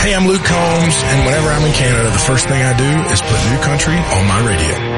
Hey, I'm Luke Combs, and whenever I'm in Canada, the first thing I do is put New Country on my radio.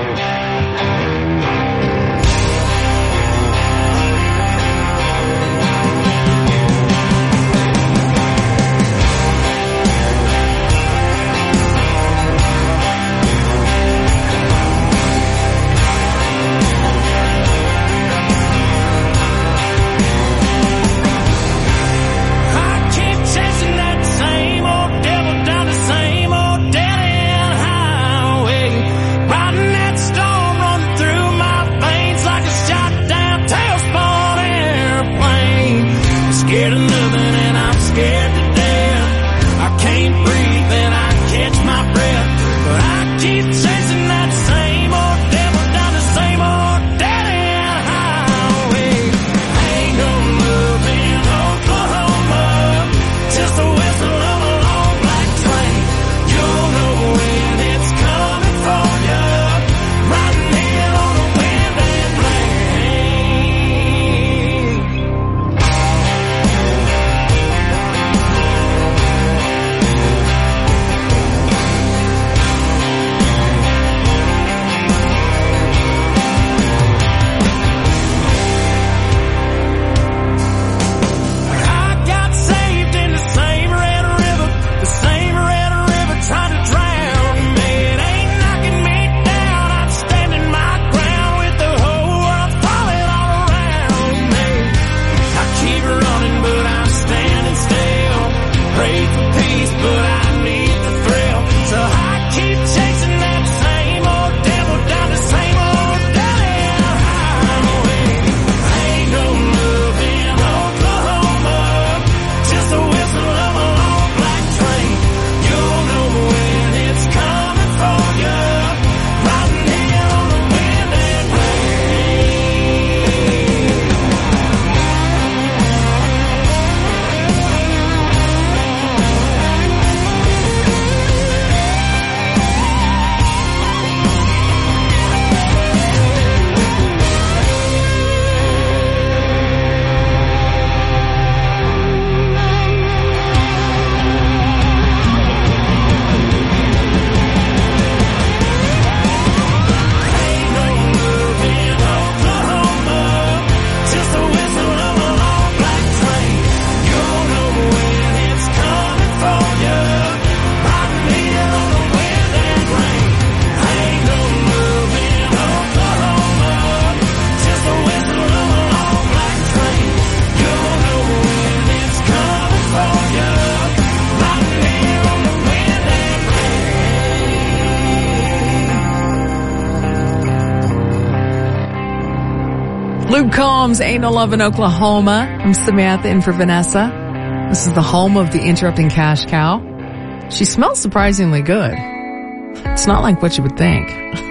Luke Combs, Ain't No Love in Oklahoma. I'm Samantha in for Vanessa. This is the home of the Interrupting Cash Cow. She smells surprisingly good. It's not like what you would think.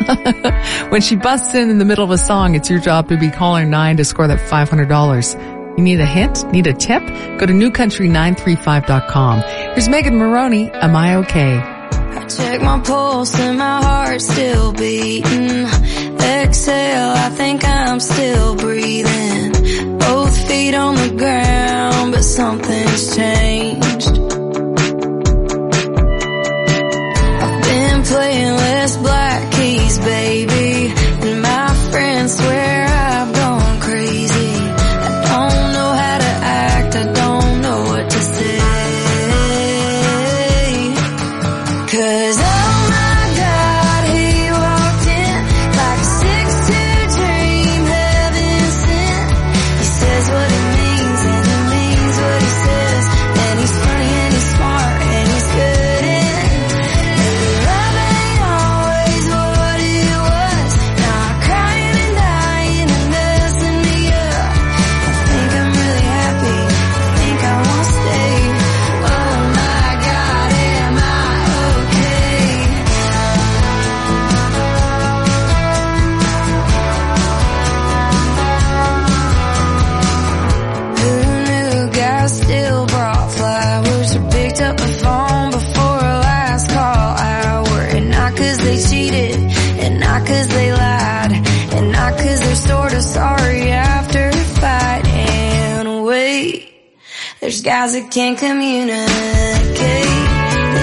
When she busts in the middle of a song, it's your job to be caller 9 to score that $500. You need a hint? Need a tip? Go to newcountry935.com. Here's Megan Maroney, Am I Okay? I check my pulse and my heart's still beating. Exhale, I think I'm still breathing. Both feet on the ground, but something's changed. I've been playing less black keys, baby, and my friends swear I've gone crazy. I don't know how to act, I don't know what to say. 'Cause oh my God, he walked in like a 6'2" dream, heaven sent. He says what he means and he means what he says, and he's funny and he's smart and he's good and love ain't always what it was. Now I'm crying and dying and messing me up. I think I'm really happy, I think I won't stay. Oh my God, am I okay? Who knew guys still brought flowers or picked up the phone before a last call hour? And not 'cause they cheated, and not 'cause they lied, and not 'cause they're sort of sorry after a fight. And wait, there's guys that can't communicate.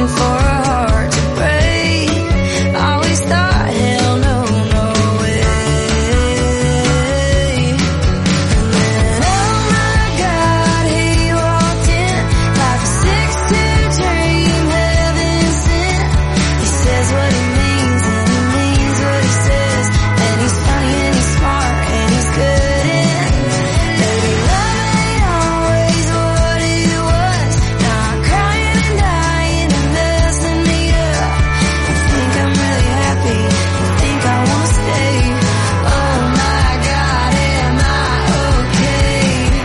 for a heart to break. Always thought, hell no, no way. And then, oh my God, he walked in like a 6'2" dream, heaven sent. He says what he means and he means what he says. And he's funny and he's smart and he's good and baby, love ain't always what it was. Now I'm crying and dying and messing me up. I think I'm really happy, I think I wanna stay. Oh my God, am I okay?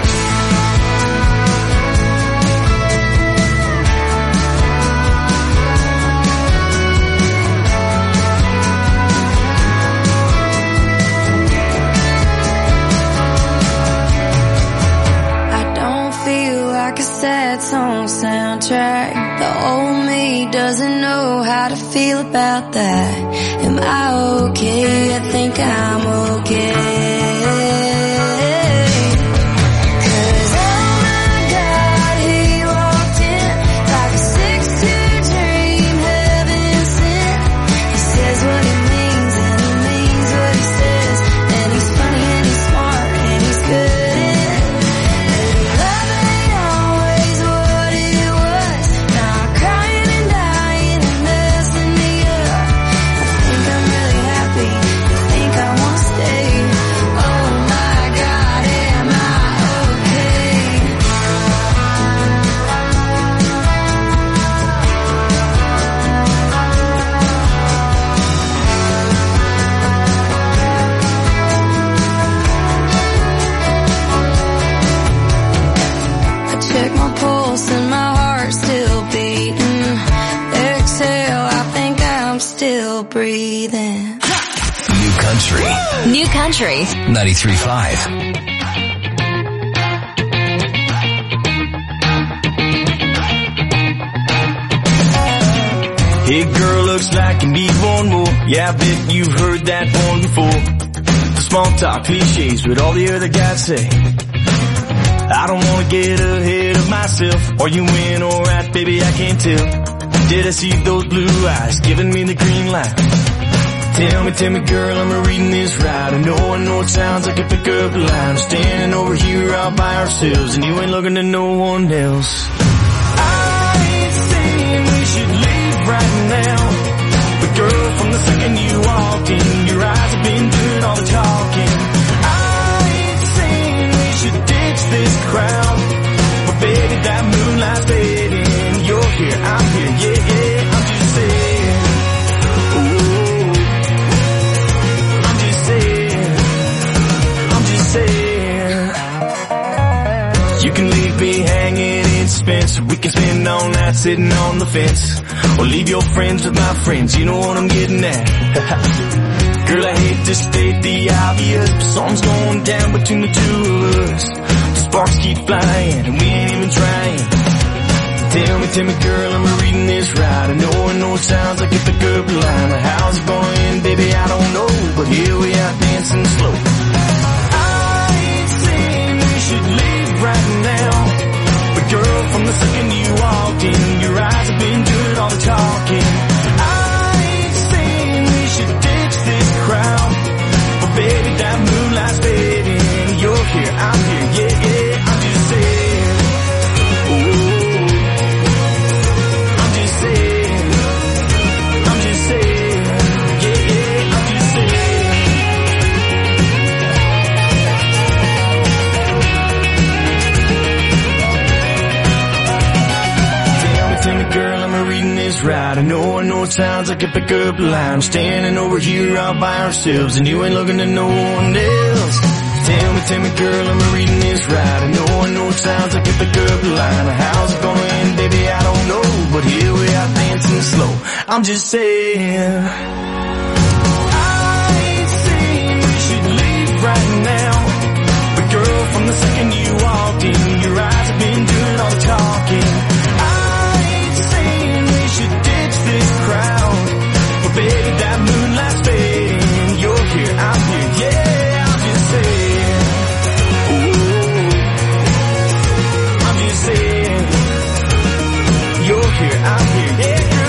I don't feel like a sad song soundtrack. The old me doesn't know how to feel about that. Am I okay? I think I'm okay. 'Cause oh my God, he walked in like a 6'2" dream, heaven sent. He says what he means and he means what he says. And he's funny and he's smart and he's good and baby, love ain't always what it was. Now I'm crying and dying and messing me up. I think I'm really happy, I think I wanna stay. Oh my God, am I okay? I check my pulse and my heart's still beating. Exhale, I think I'm still breathing. New Country New Country. 93.5. Hey girl, looks like you need one more. Yeah, I bet you've heard that one before. The small talk cliches, what all the other guys say. I don't wanna get ahead of myself. Are you in alright, baby? I can't tell. Did I see those blue eyes giving me the green light? Tell me girl, am I reading this right? I know it sounds like a pickup line. Standing over here all by ourselves and you ain't looking to no one else. I ain't saying we should leave right now, but girl, from the second you walked in, your eyes have been doing all the talking. I ain't saying we should ditch this crowd, but baby, that moonlight's fading. You're here, I'm here, yeah, yeah, I'm just saying. Ooh, I'm just saying. I'm just saying. You can leave me hanging in suspense. We can spend all night sitting on the fence, or leave your friends with my friends. You know what I'm getting at. Girl, I hate to state the obvious, but something's going down between the two of us. The sparks keep flying and we ain't even trying. Tell me girl, am I reading this right? I know it sounds like a pickup line. How's it gonna end, baby? I don't know, but here we are dancing slow. I ain't saying we should leave right now, but girl, from the second you walked in, your eyes have been doing all the talking. I ain't saying we should ditch this crowd, but baby, that moonlight's fading. You're here, I'm here, yeah, yeah, I'm just saying. Ooh, I'm just saying. I'm just saying. Yeah, yeah, I'm just saying. Tell me girl, am I reading this right? I know it sounds like a pickup line. Standing over here all by ourselves and you ain't looking to no one else. Tell me girl, am I reading this right? I know it sounds like a pickup line. How's it gonna end, baby? I don't know, but here we are dancing slow. I'm just saying. I ain't saying we should leave right now, but girl, from the second you walked in, your eyes have been doing all the talking. Should ditch this crowd, but baby, that moonlight's fading. You're here, I'm here, yeah, I'm just saying. Ooh, I'm just saying. You're here, I'm here, yeah, girl.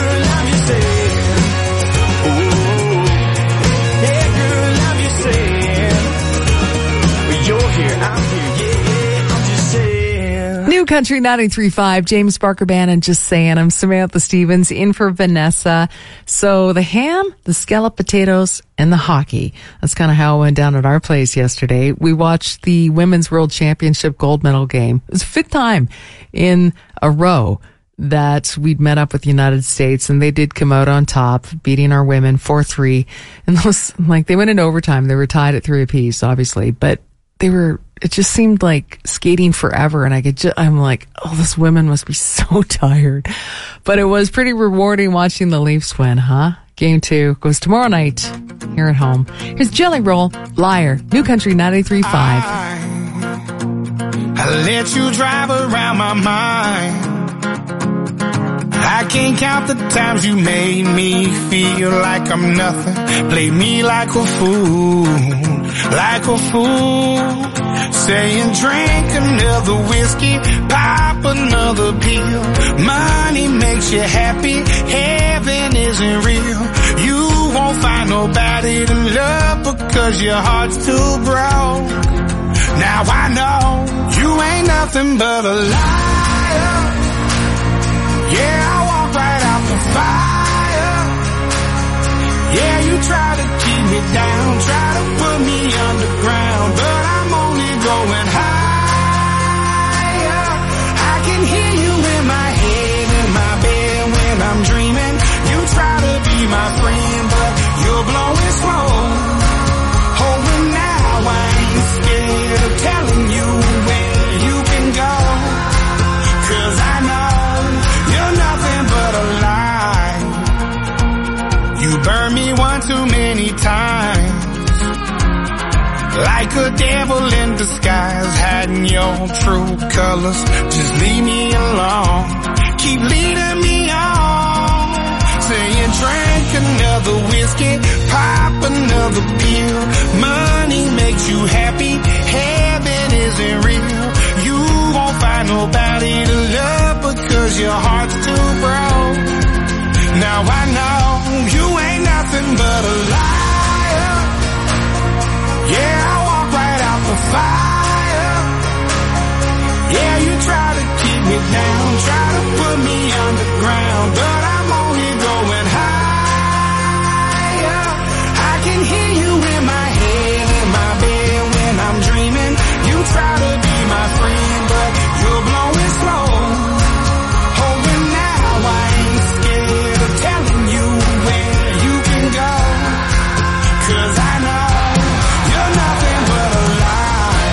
New Country 93.5, James Barker Band, and Just Saying. I'm Samantha Stevens, in for Vanessa. So the ham, the scalloped potatoes, and the hockey. That's kind of how it went down at our place yesterday. We watched the Women's World Championship gold medal game. It was the fifth time in a row that we'd met up with the United States, and they did come out on top, beating our women 4-3. And those, they went into overtime. They were tied at 3 apiece, obviously, but it just seemed like skating forever. And I'm like, oh, those women must be so tired. But it was pretty rewarding watching the Leafs win, huh? Game 2 goes tomorrow night here at home. Here's Jelly Roll, Liar, New Country 93.5. I let you drive around my mind. I can't count the times you made me feel like I'm nothing. Played me like a fool. Saying drink another whiskey, pop another pill. Money makes you happy, heaven isn't real. You won't find nobody to love because your heart's too broke. Now I know you ain't nothing but a liar. Yeah, I walk right out the fire. Yeah, you try to keep me down, try to put me underground, but I'm only going higher. I can hear you in my head, in my bed when I'm dreaming. You try to be my friend, but you're blowing smoke. Oh, and now I ain't scared of telling you where you can go, 'cause I know you're nothing but a lie. You burned me one too many times, like a devil in disguise, hiding your true colors. Just leave me alone, keep leading me on. Saying drink another whiskey, pop another pill. Money makes you happy, heaven isn't real. You won't find nobody to love because your heart's too broke. Now I know you ain't nothing but a liar. Yeah, I walk right out the fire. Yeah, you try to keep me down, try to put me underground, but I'm only going higher. I can hear you in my head, in my bed when I'm dreaming. You try to be my friend, but you're blowing smoke. Oh, and now I ain't scared of telling you where you can go, 'cause I know you're nothing but a lie.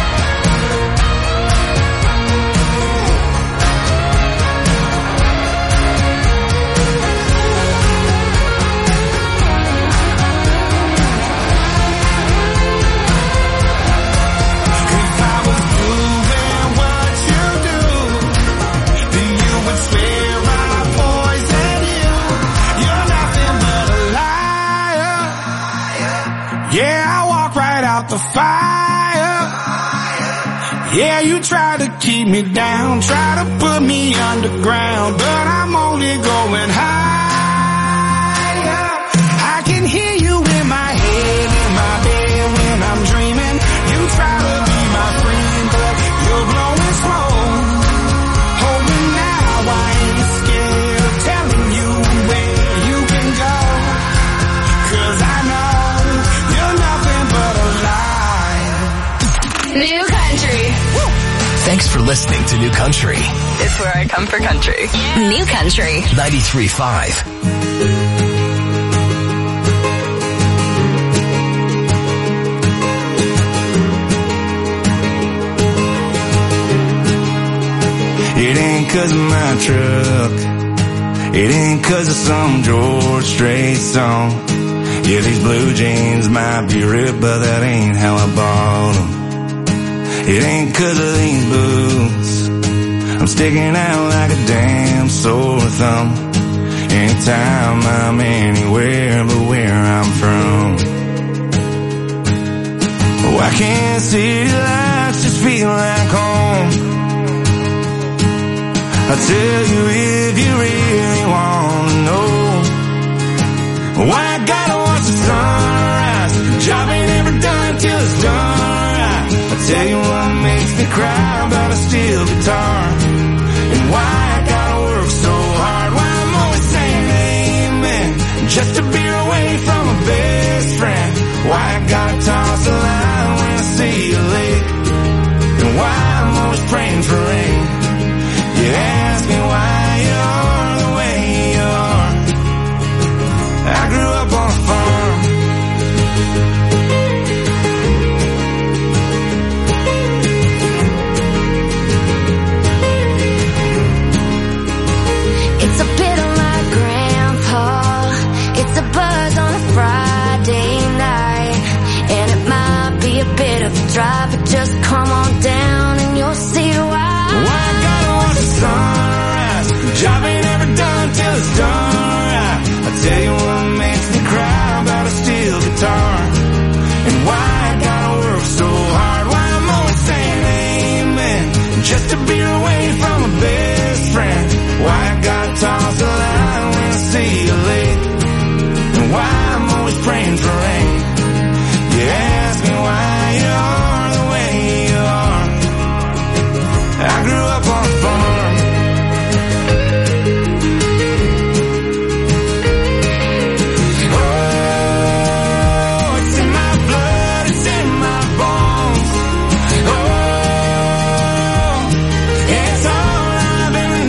If I was doing what you do, then you would swear I poisoned you. You're nothing but a liar. Yeah, I walk right out the fire. Yeah, you try to keep me down, try to put me underground, but I'm only going higher. I can hear you in my head, in my bed when I'm dreaming. You try to be my friend, but you're blowing smoke. Oh, and now I ain't scared of telling you where you can go, 'cause I know you're nothing but a lie. New Country. Thanks for listening to New Country. It's where I come for country. New Country. 93.5. It ain't 'cause of my truck, it ain't 'cause of some George Strait song. Yeah, these blue jeans might be ripped, but that ain't how I bought them. It ain't 'cause of these boots, I'm sticking out like a damn sore thumb. Anytime I'm anywhere but where I'm from. Why can't city lights just feel like home? I'll tell you if you really want to know. Why I gotta watch the sunrise, job ain't ever done till it's done right. I'll tell you what makes me cry, but I still be talking. why I gotta work so hard, why I'm always saying amen just to be away from a best friend, why I gotta toss a line when I see a lake, and why I'm always praying for rain. You ask me why you're the way you are. I grew up on a farm. It's a bit of my grandpa. It's a buzz on a Friday night, and it might be a bit of a drive, but just come on down and you'll see why. Why I gotta watch the sunrise? Job ain't ever done till it's done right. I tell you what makes me cry about a steel guitar, and why I gotta work so hard, why I'm always saying amen just to be away from a best friend, why I gotta toss a line when I see a lake, and why I'm always praying for rain. You ask me why you're the way you are. I grew up on a farm. Oh, it's in my blood, it's in my bones. Oh, it's all I've ever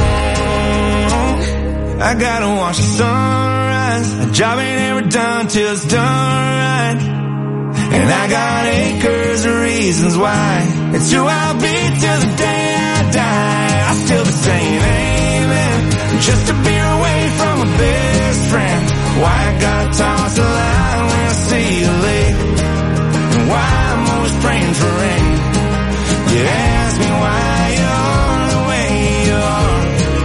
known. I gotta watch the sunrise. A job ain't ever done till it's done right. And I got acres of reasons why. It's who I'll be till the day I die. I'll still be saying amen just to be away from a best friend. Why I gotta toss a line when I see a lake, and why I'm always praying for rain. You ask me why you're the way you are,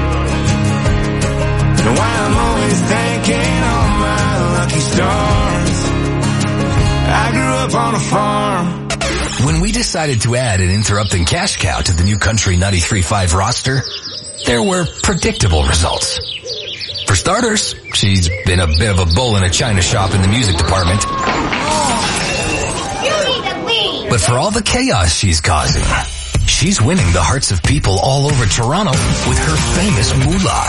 and why I'm always thanking all my lucky stars. I grew up on a farm. When we decided to add an Interrupting Cash Cow to the New Country 93.5 roster, there were predictable results. For starters, she's been a bit of a bull in a china shop in the music department. You need to leave. But for all the chaos she's causing, she's winning the hearts of people all over Toronto with her famous moolah.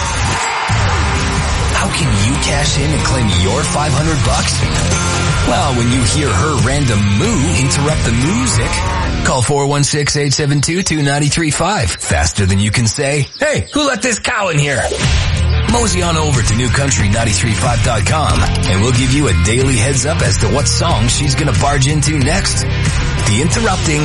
How can you cash in and claim your $500? Well, when you hear her random moo interrupt the music, call 416-872-2935. Faster than you can say, hey, who let this cow in here? Mosey on over to newcountry935.com and we'll give you a daily heads up as to what song she's gonna barge into next. The Interrupting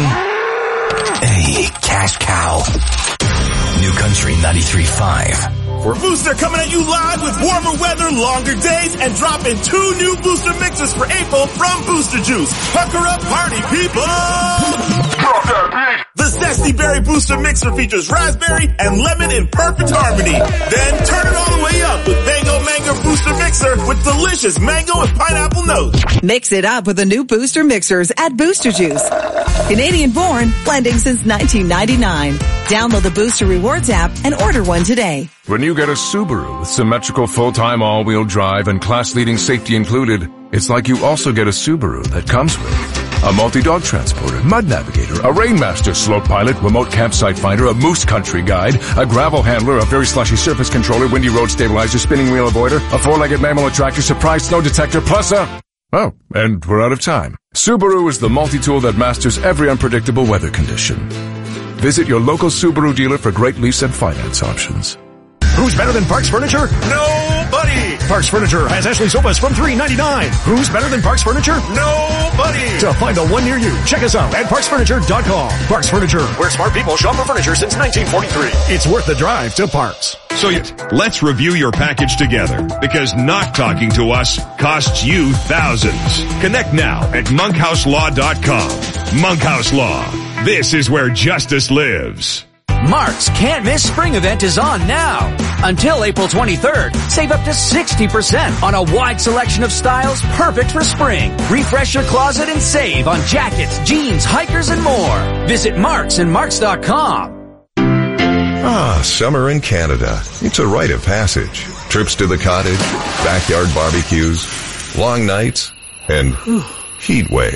Cash Cow. New Country 93.5. We're Booster coming at you live with warmer weather, longer days, and dropping 2 new Booster mixes for April from Booster Juice. Pucker up, party people! Drop that beat! The Zesty Berry Booster Mixer features raspberry and lemon in perfect harmony. Then turn it all the way up with Mango Booster Mixer with delicious mango and pineapple notes. Mix it up with the new Booster Mixers at Booster Juice. Canadian-born, blending since 1999. Download the Booster Rewards app and order one today. When you get a Subaru with symmetrical full-time all-wheel drive and class-leading safety included, it's like you also get a Subaru that comes with a multi-dog transporter, mud navigator, a Rainmaster slope pilot, remote campsite finder, a moose country guide, a gravel handler, a very slushy surface controller, windy road stabilizer, spinning wheel avoider, a 4-legged mammal attractor, surprise snow detector, plus a... Oh, and we're out of time. Subaru is the multi-tool that masters every unpredictable weather condition. Visit your local Subaru dealer for great lease and finance options. Who's better than Parks Furniture? Nobody! Parks Furniture has Ashley sofas from $399. Who's better than Parks Furniture? Nobody! To find the one near you, check us out at parksfurniture.com. Parks Furniture, where smart people shop for furniture since 1943. It's worth the drive to Parks. So let's review your package together, because not talking to us costs you thousands. Connect now at monkhouselaw.com. Monkhouse Law. This is where justice lives. Mark's Can't Miss Spring event is on now. Until April 23rd, save up to 60% on a wide selection of styles perfect for spring. Refresh your closet and save on jackets, jeans, hikers, and more. Visit Marks and Marks.com. Summer in Canada. It's a rite of passage. Trips to the cottage, backyard barbecues, long nights, and heat waves.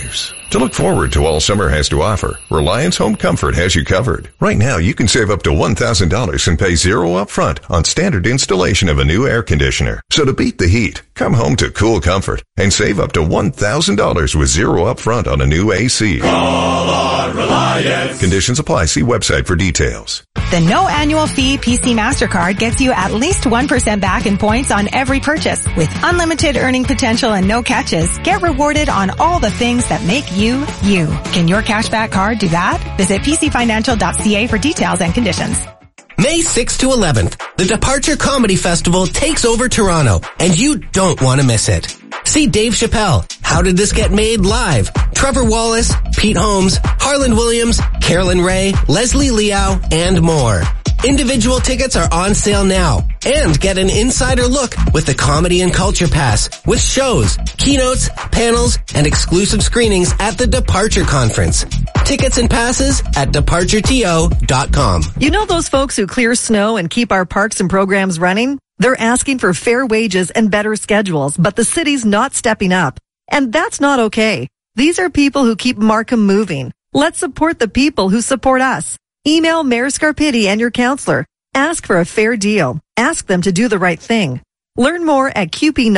To look forward to all summer has to offer, Reliance Home Comfort has you covered. Right now, you can save up to $1,000 and pay zero upfront on standard installation of a new air conditioner. So to beat the heat, come home to cool comfort and save up to $1,000 with zero upfront on a new AC. Call on Reliance. Conditions apply. See website for details. The no annual fee PC MasterCard gets you at least 1% back in points on every purchase. With unlimited earning potential and no catches, get rewarded on all the things that make you, you. Can your cashback card do that? Visit pcfinancial.ca for details and conditions. May 6th to 11th, the Departure Comedy Festival takes over Toronto, and you don't want to miss it. See Dave Chappelle, How Did This Get Made live, Trevor Wallace, Pete Holmes, Harland Williams, Carolyn Ray, Leslie Liao, and more. Individual tickets are on sale now, and get an insider look with the Comedy and Culture Pass with shows, keynotes, panels, and exclusive screenings at the Departure Conference. Tickets and passes at departureto.com. You know those folks who clear snow and keep our parks and programs running? They're asking for fair wages and better schedules, but the city's not stepping up. And that's not okay. These are people who keep Markham moving. Let's support the people who support us. Email Mayor Scarpitti and your counselor. Ask for a fair deal. Ask them to do the right thing. Learn more at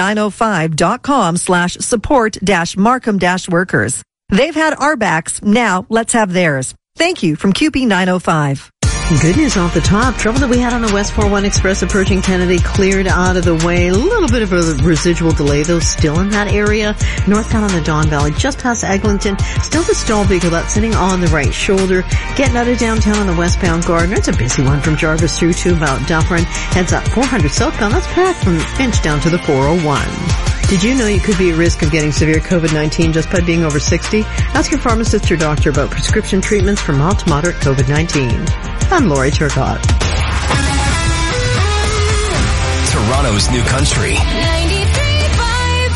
qp905.com/support-markham-workers. They've had our backs. Now let's have theirs. Thank you from QP905. Good news off the top. Trouble that we had on the West 41 Express approaching Kennedy cleared out of the way. A little bit of a residual delay, though, still in that area. Northbound on the Don Valley, just past Eglinton. Still the stall vehicle that's sitting on the right shoulder. Getting out of downtown on the westbound Gardner. It's a busy one from Jarvis through to about Dufferin. Heads up 400 southbound. That's packed from Finch down to the 401. Did you know you could be at risk of getting severe COVID-19 just by being over 60? Ask your pharmacist or doctor about prescription treatments for mild to moderate COVID-19. I'm Lori Turcotte. Toronto's new country. 93.5.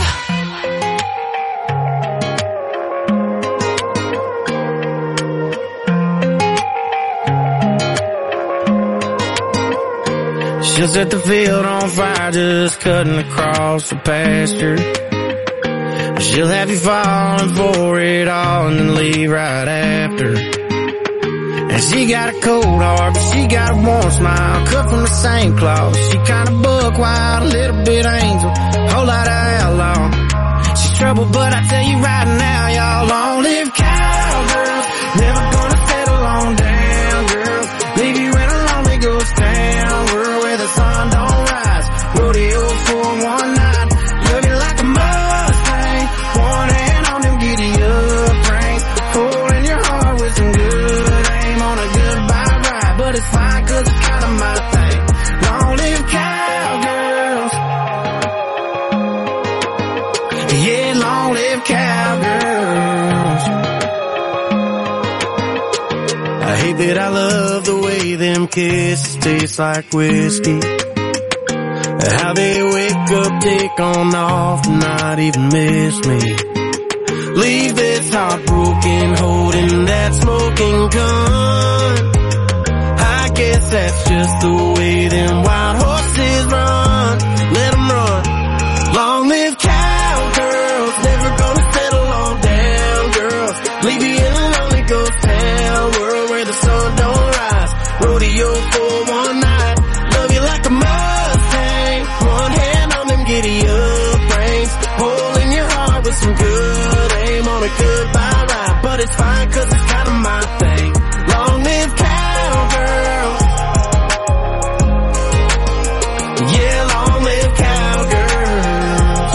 She'll set the field on fire just cutting across the pasture. She'll have you falling for it all and then leave right after. And she got a cold heart, but she got a warm smile, cut from the same cloth. She kinda buck wild, a little bit angel, whole lot of outlaw. She's trouble, but I tell you right now, y'all, long live cowgirls. Never gonna settle on down, girls. Leave you in a lonely ghost town, world where the sun don't rise. Rodeo for one night, love you like a Mustang. One hand on them giddy up reins, hole in your heart with some good aim on a goodbye ride. But it's fine 'cause it's kinda my thing. Long live cowgirls. Yeah, long live cowgirls. I hate that I love the way them kisses taste like whiskey. How they wake up, take on off, and not even miss me. Leave this heartbroken, holding that smoking gun. I guess that's just the way them wild horses run. Let them run. Long live cowgirls, never gonna settle on down, girls. Leave you in a lonely ghost town, world where the sun don't rise. Rodeo for one night, love you like a Mustang. One hand on them giddy up reins, hole in your heart with some good aim on a goodbye ride. But it's fine 'cause it's kinda my thing. Long live cowgirls. Yeah, long live cowgirls.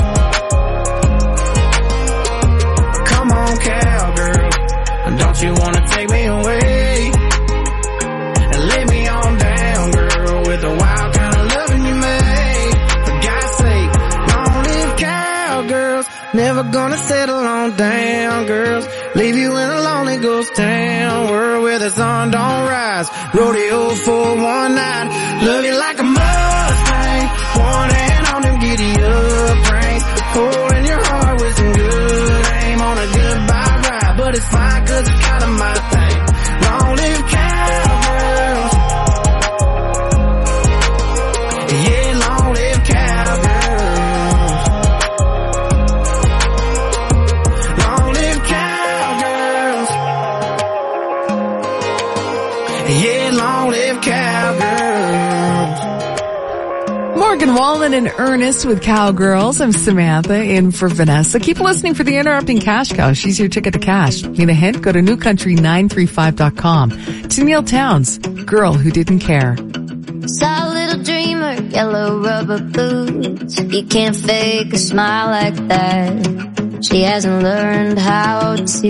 Come on, cowgirl, don't you wanna take me away and lay me on down, girl, with the wild kind of loving you made. For God's sake, long live cowgirls. Never gonna settle on down, girls. Leave you in a lonely ghost town, world where the sun don't rise. Rodeo for one night, love you like a Mustang. One hand on them giddy up reins, hole in your heart with some good aim on a goodbye ride. But it's fine 'cause it's kinda my thing. Long live cowgirls. Yeah, long live cowgirls. Long live cowgirls. Morgan Wallen and Ernest with Cowgirls. I'm Samantha in for Vanessa. Keep listening for the Interrupting Cash Cow. She's your ticket to cash. Need a hint? Go to newcountry935.com. To Neil Towns, Girl Who Didn't Care. Saw a little dreamer, yellow rubber boots. You can't fake a smile like that. She hasn't learned how to.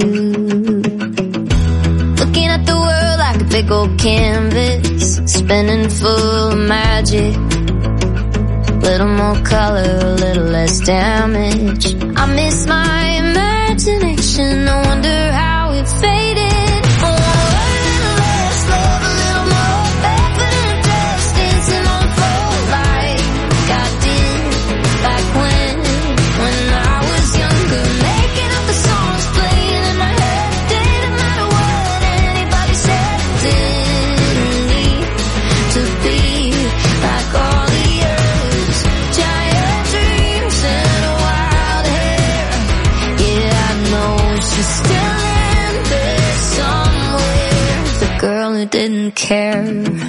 Looking at the world like a big old canvas, spinning full of magic. Little more color, a little less damage. I miss my imagination. I wonder how it faded. Oh, a little less love, a little more barefoot in a dress, dancing on the floor like I did back when I was younger. Making up the songs, playing in my head. Didn't matter what anybody said. Didn't need to be like all the others. Giant dreams and wild hair. Yeah, I know she's still in there somewhere. The girl who didn't care.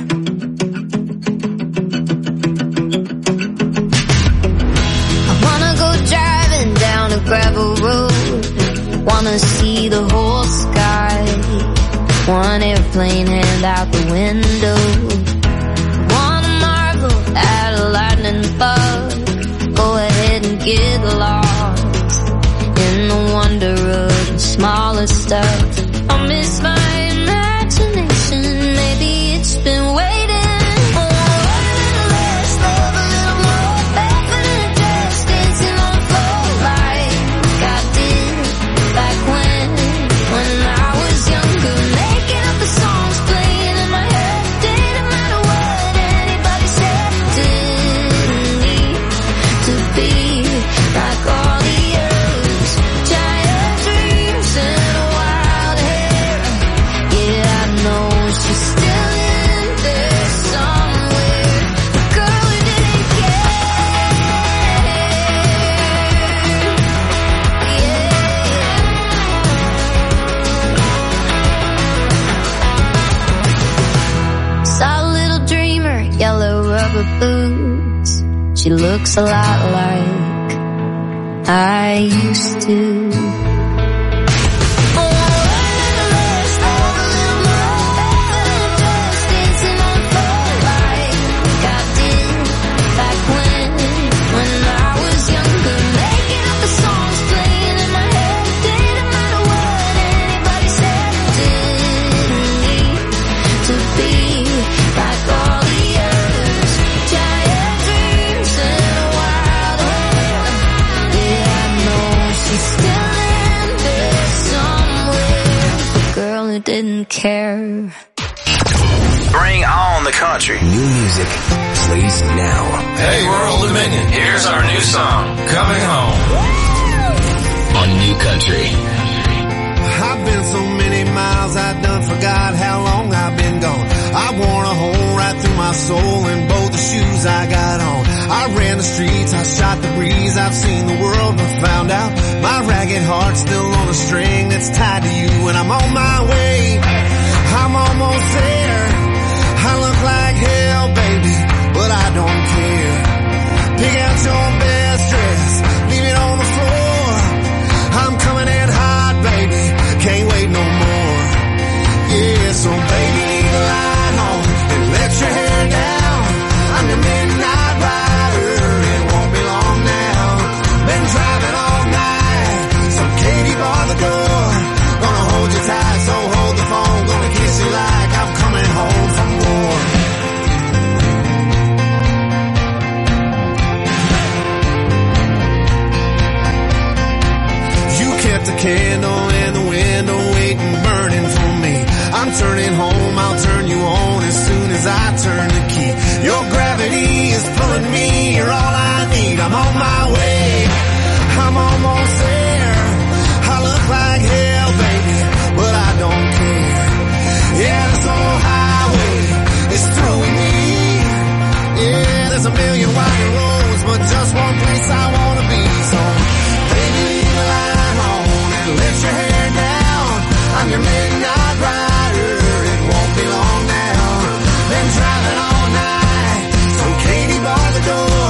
I wanna go driving down a gravel road. Wanna see the whole sky. One airplane hand out the window. Wanna marvel at a lightning bug. Go ahead and get lost in the wonder of the smallest stuff. I miss my imagination. Maybe it's been waiting. Oh, a little less love, a little more barefoot in a dress, dancing on the floor like I did back when I was younger. Making up the songs, playing in my head. Didn't matter what anybody said. Didn't need to be like all the others. Giant dreams and wild hair. Yeah, I know she's still in there somewhere. The girl who didn't care. Saw a little dreamer, yellow rubber boots. She looks a lot like I used to. Didn't care. Bring on the country. New music plays now. Hey, we're Old Dominion. Here's our new song, Coming Home. On New Country. I've been so many miles, I done forgot how long I've been gone. I worn a hole right through my soul in both the shoes I got on. I ran the streets, I shot the breeze, I've seen the world and found out my ragged heart's still on a string that's tied to you, and I'm on my way. I'm almost there. I look like hell, baby, but I don't care. Pick out your best dress, leave it on the floor. I'm coming in hot, baby, can't wait no more. Yeah, so baby, leave the light on and let your hair down. I'm the midnight rider, it won't be long now. Been driving all night, so Katie bar the door. Gonna hold you tight, so hold the phone. Gonna kiss you like I'm coming home from war. You kept the candle in the window, waiting, burning for me. I'm turning home, I'll turn you on as soon as I turn the key. Your gravity is pulling me, you're all I need. I'm on my way, I'm almost there. I look like hell, baby, but I don't care. Yeah, this old highway is through with me. Yeah, there's a million winding roads, but just one place I wanna be. So, baby, leave the light on and let your hair down. I'm your midnight rider, it won't be long now. Been driving all night, so Katie bar the door.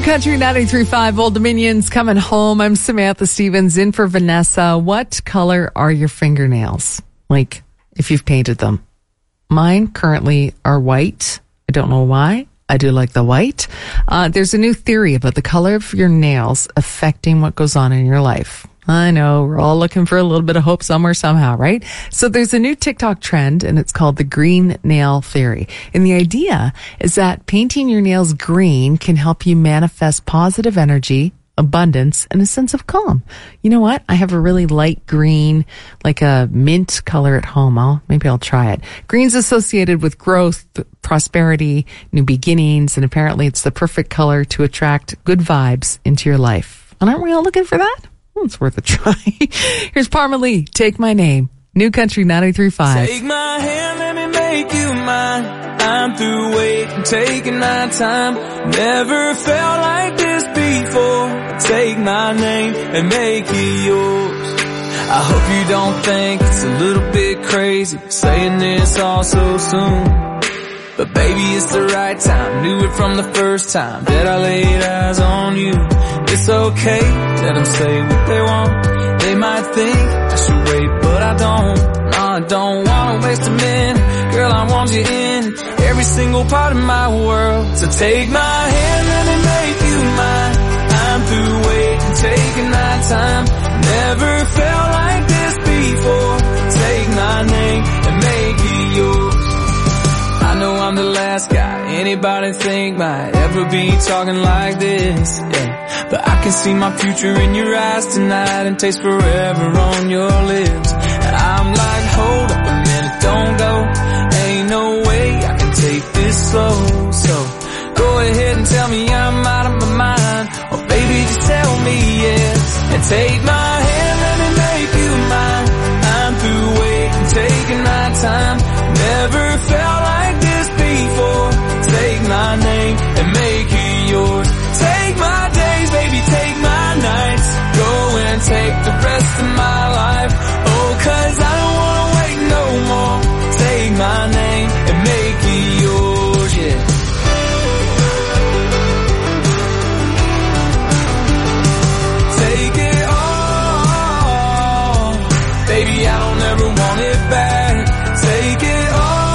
Country 93.5 Old Dominion's coming home. I'm Samantha Stevens in for Vanessa. What color are your fingernails? Like, if you've painted them. Mine currently are white. I don't know why. I do like the white. There's a new theory about the color of your nails affecting what goes on in your life. I know, we're all looking for a little bit of hope somewhere, somehow, right? So there's a new TikTok trend, and it's called the green nail theory. And the idea is that painting your nails green can help you manifest positive energy, abundance, and a sense of calm. You know what? I have a really light green, like a mint color at home. Maybe I'll try it. Green's associated with growth, prosperity, new beginnings, and apparently it's the perfect color to attract good vibes into your life. And aren't we all looking for that? Well, it's worth a try. Here's Parmalee, Take My Name. New Country 93.5. Take my hand, let me make you mine. I'm through waiting, taking my time. Never felt like this before. Take my name and make it yours. I hope you don't think it's a little bit crazy saying this all so soon. But baby, it's the right time. Knew it from the first time that I laid eyes on you. It's okay, let them say what they want. They might think I should wait, but I don't. No, I don't wanna waste a minute. Girl, I want you in every single part of my world. So take my hand, let me make you mine. I'm through waiting, taking my time. Never felt like this before. Take my name and make it yours. I know I'm the last guy anybody think might ever be talking like this, yeah. But I can see my future in your eyes tonight and taste forever on your lips. And I'm like, hold up a minute, don't go. Ain't no way I can take this slow. So go ahead and tell me I'm out of my mind, or baby just tell me yes. And take my hand, let me make you mine. I'm through waiting, taking my time. Never felt like this before. Take my name and make it yours. Take my days, baby, take my nights. Go and take the rest of my life. Oh, 'cause I don't wanna wait no more. Take my name and make it yours, yeah. Take it all, baby, I don't ever want it back. Take it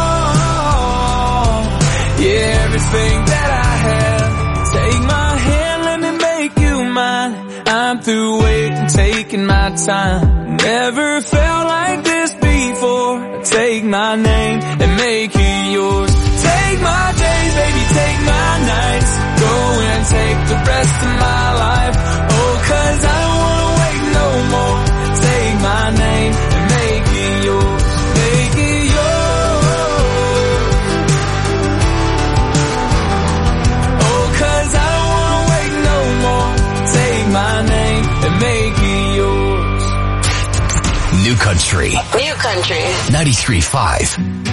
all, yeah, everything that I have. Take my hand, let me make you mine. I'm through waiting, taking my time. Never felt like this before. Take my name and make it yours. Take my days, baby, take my nights. Go and take the rest of my life. Oh, 'cause I don't wanna wait no more. Take my name and make it yours. Make it yours. Oh, 'cause I don't wanna wait no more. Take my name and make it yours. New Country. New Country. 93.5.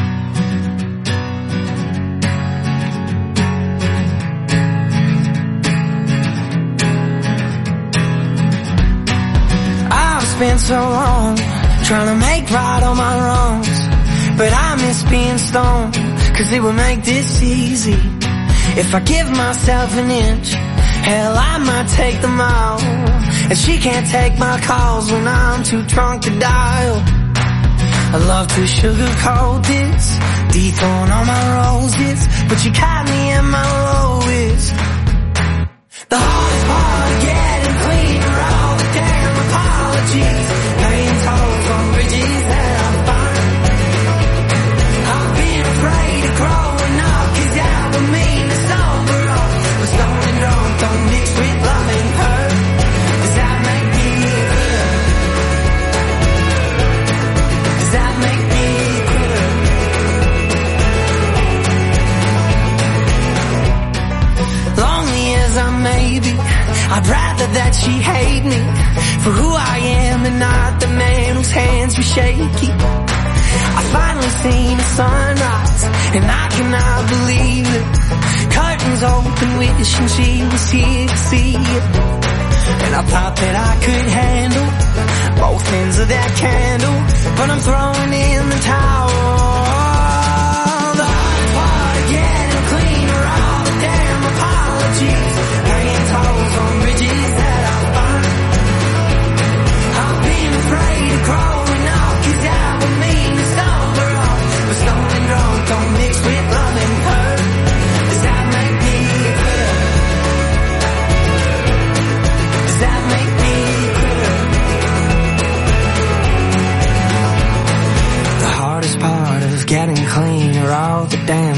I've spent so long trying to make right all my wrongs, but I miss being stoned, 'cause it would make this easy. If I give myself an inch, hell, I might take them all. And she can't take my calls when I'm too drunk to dial. I love to sugarcoat this, dethrone all my roses, but you caught me at my lowest. The hardest part of getting clean are all the damn apologies, paying tolls on bridges that I find. I've been afraid of growing up, 'cause that would mean to sober up. But stoned and drunk don't mix with love and hurt. Does that make me good? Does that make me good? Lonely as I may be, I'd rather that she hate me for who I am and not the man whose hands were shaky. I finally seen the sunrise and I cannot believe it. Curtains open, wishing she was here to see it. And I thought that I could handle both ends of that candle, but I'm throwing in the towel. The hardest part of getting clean are all the damn apologies, paying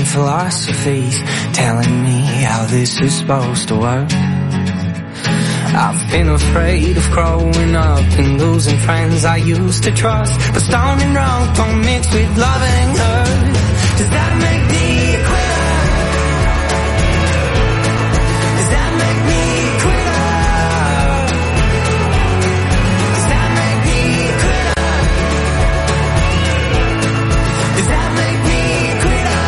philosophies telling me how this is supposed to work. I've been afraid of growing up and losing friends I used to trust, but stoned and drunk don't mix with loving hurt. Does that make me a quitter? Does that make me a quitter? Does that make me a quitter? Does that make me a quitter?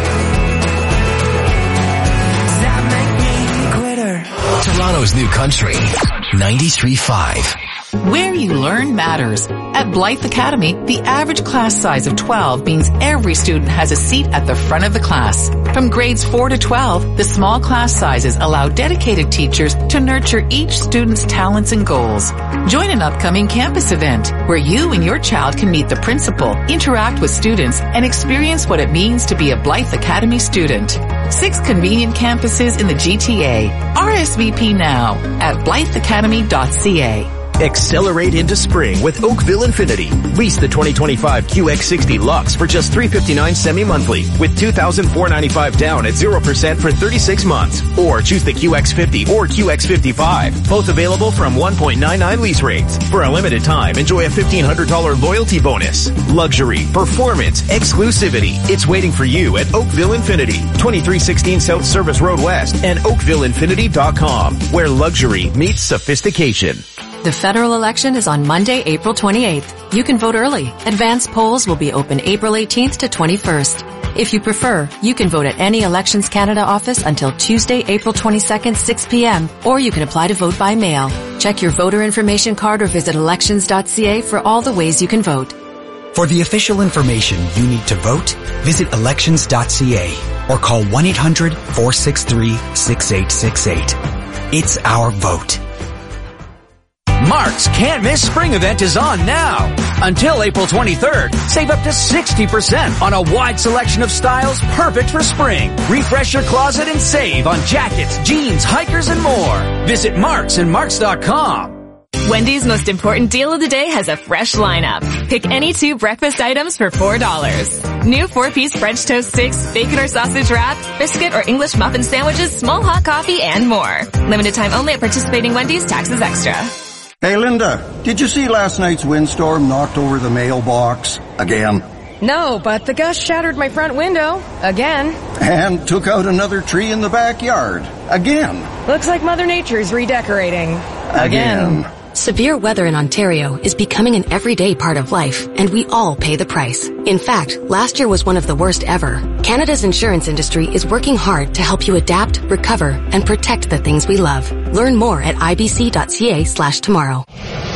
Does that make me a quitter? Toronto's new country, 93.5. Where you learn matters. At Blythe Academy, the average class size of 12 means every student has a seat at the front of the class. From grades 4 to 12, the small class sizes allow dedicated teachers to nurture each student's talents and goals. Join an upcoming campus event where you and your child can meet the principal, interact with students, and experience what it means to be a Blythe Academy student. 6 convenient campuses in the GTA. RSVP now at blytheacademy.ca. Accelerate into spring with Oakville Infinity. Lease the 2025 QX60 Lux for just $359 semi-monthly with $2,495 down at 0% for 36 months. Or choose the QX50 or QX55. Both available from 1.99 lease rates. For a limited time, enjoy a $1,500 loyalty bonus. Luxury, performance, exclusivity. It's waiting for you at Oakville Infinity. 2316 South Service Road West and oakvilleinfinity.com, where luxury meets sophistication. The federal election is on Monday, April 28th. You can vote early. Advance polls will be open April 18th to 21st. If you prefer, you can vote at any Elections Canada office until Tuesday, April 22nd, 6 p.m., or you can apply to vote by mail. Check your voter information card or visit elections.ca for all the ways you can vote. For the official information you need to vote, visit elections.ca or call 1-800-463-6868. It's our vote. Mark's Can't Miss Spring event is on now. Until April 23rd, save up to 60% on a wide selection of styles perfect for spring. Refresh your closet and save on jackets, jeans, hikers, and more. Visit Marks and Marks.com. Wendy's most important deal of the day has a fresh lineup. Pick any 2 breakfast items for $4. New 4-piece French toast sticks, bacon or sausage wrap, biscuit or English muffin sandwiches, small hot coffee, and more. Limited time only at participating Wendy's, taxes extra. Hey, Linda, did you see last night's windstorm knocked over the mailbox again? No, but the gust shattered my front window again. And took out another tree in the backyard again. Looks like Mother Nature's redecorating again. Severe weather in Ontario is becoming an everyday part of life, and we all pay the price. In fact, last year was one of the worst ever. Canada's insurance industry is working hard to help you adapt, recover, and protect the things we love. Learn more at ibc.ca/tomorrow.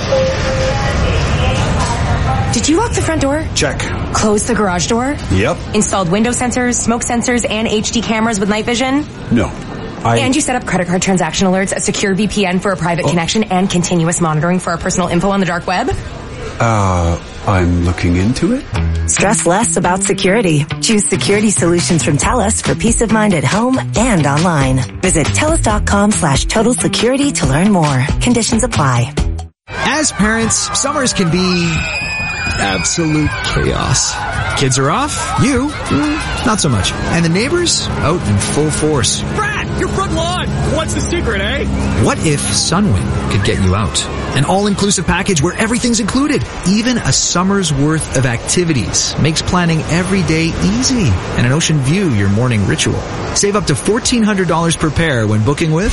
Did you lock the front door? Check. Close the garage door? Yep. Installed window sensors, smoke sensors, and HD cameras with night vision? No. And you set up credit card transaction alerts, a secure VPN for a private connection, and continuous monitoring for our personal info on the dark web? I'm looking into it. Stress less about security. Choose security solutions from TELUS for peace of mind at home and online. Visit TELUS.com/total security to learn more. Conditions apply. As parents, summers can be absolute chaos. Kids are off. You, not so much. And the neighbors, out in full force. Brad, your front lawn. What's the secret, eh? What if Sunwing could get you out? An all-inclusive package where everything's included. Even a summer's worth of activities makes planning every day easy. And an ocean view your morning ritual. Save up to $1,400 per pair when booking with...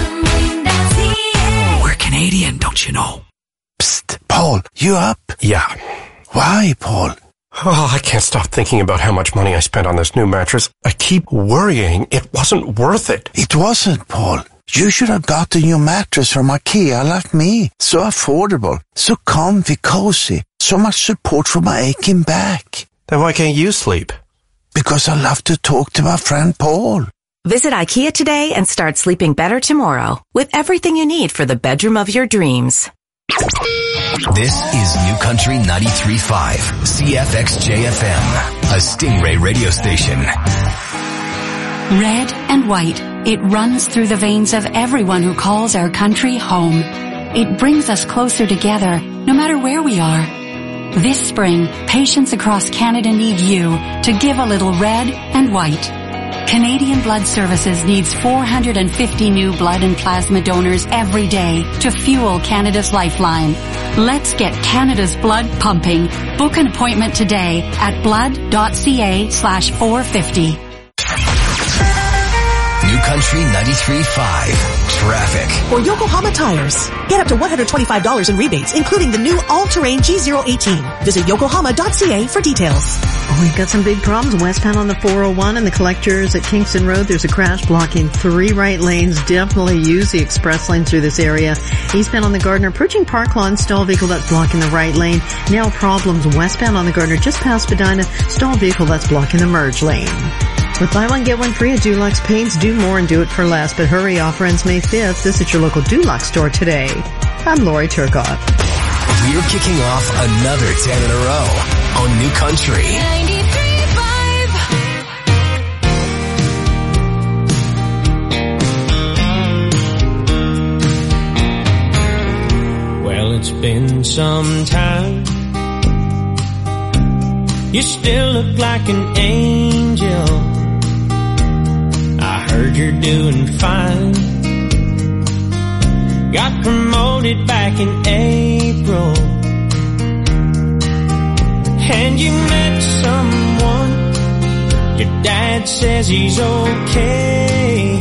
We're Canadian, don't you know? Psst, Paul, you up? Yeah. Why, Paul? Oh, I can't stop thinking about how much money I spent on this new mattress. I keep worrying it wasn't worth it. It wasn't, Paul. You should have got a new mattress from IKEA like me. So affordable, so comfy, cozy, so much support for my aching back. Then why can't you sleep? Because I love to talk to my friend Paul. Visit IKEA today and start sleeping better tomorrow with everything you need for the bedroom of your dreams. This is New Country 93.5, CFXJ-FM, a Stingray radio station. Red and white, it runs through the veins of everyone who calls our country home. It brings us closer together, no matter where we are. This spring, patients across Canada need you to give a little red and white. Canadian Blood Services needs 450 new blood and plasma donors every day to fuel Canada's lifeline. Let's get Canada's blood pumping. Book an appointment today at blood.ca/450. New Country 93.5 Traffic. For Yokohama Tires, get up to $125 in rebates, including the new all-terrain G018. Visit yokohama.ca for details. We've got some big problems westbound on the 401 and the collectors at Kingston Road. There's a crash blocking 3 right lanes. Definitely use the express lane through this area. Eastbound on the Gardner, approaching Park Lawn, stall vehicle that's blocking the right lane. Now problems westbound on the Gardner, just past Spadina, stall vehicle that's blocking the merge lane. With buy one, get one free at Dulux Paints, do more and do it for less. But hurry, offer ends May 5th. Visit your local Dulux store today. I'm Lori Turcotte. We're kicking off another 10 in a row on New Country 93.5. Well, it's been some time. You still look like an angel. I heard you're doing fine. Got promoted back in April. And you met someone. Your dad says he's okay.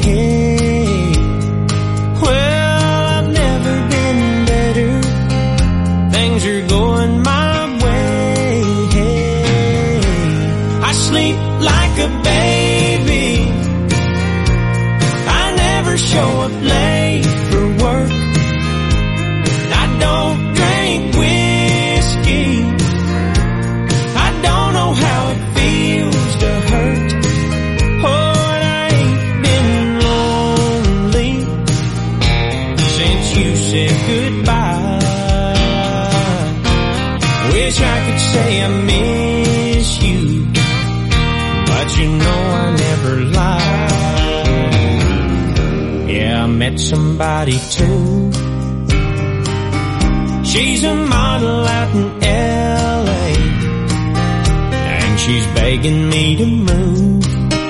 Well, I've never been better. Things are going my way. I sleep like a baby. I never show up late for work. I don't drink whiskey. I don't know how it feels to hurt. Oh, and I ain't been lonely since you said goodbye. Wish I could say I miss you, but you know I never lie. Yeah, I met somebody too. She's a model out in L.A. and she's begging me to move.